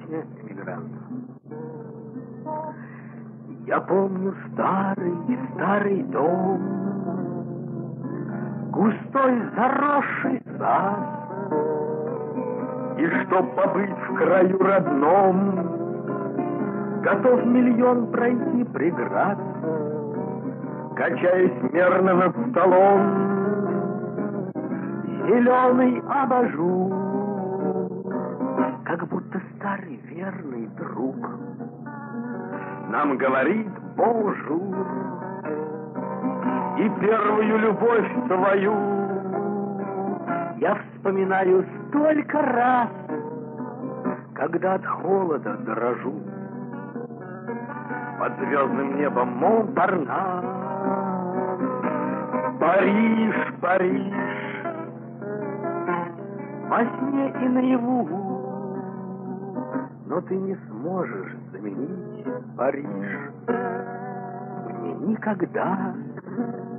Песня эмигранта. Я помню старый дом, густой заросший сад, и чтоб побыть в краю родном, готов миллион пройти преград, качаясь мерно над столом, зеленый абажур, как будто старый верный друг нам говорит бонжур. И первую любовь твою я вспоминаю столько раз, когда от холода дрожу. Под звездным небом Монпарнас, Париж, Париж, во сне и наяву, но ты не сможешь заменить Париж мне никогда.